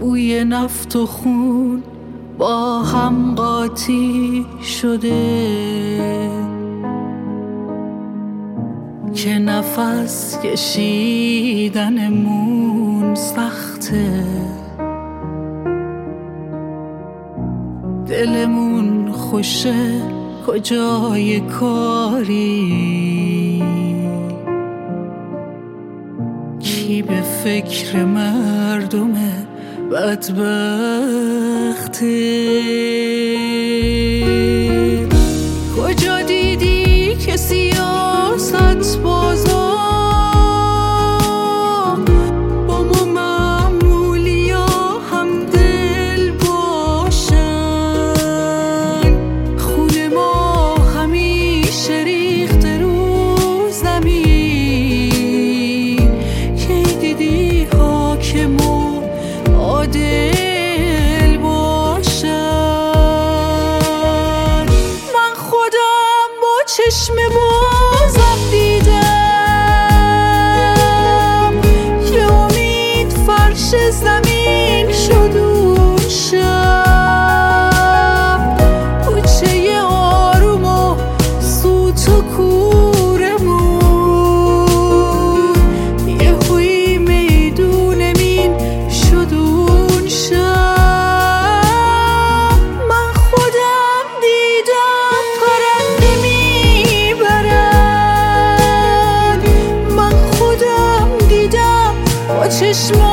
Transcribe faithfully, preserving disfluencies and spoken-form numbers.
بوی نفت و خون با هم قاطی شده که نفس کشیدنمون سخته، دلمون خوشه کجای کاری، کی به فکر مردم بدبخته. کجا دیدی که سیاست بازا با ما معمولی ها هم دل باشن؟ خون ما همیشه ریخته رو زمین، کی دیدی حاکم و عادل باشن؟ من خودم با چشم بازم دیدم که امید فرش زمین شد اون شب، کوچه آروم و سوت و کورمون یهویی میدون مین شد اون شب. من خودم دیدم پرنده میبرن، من خودم دیدم با چشم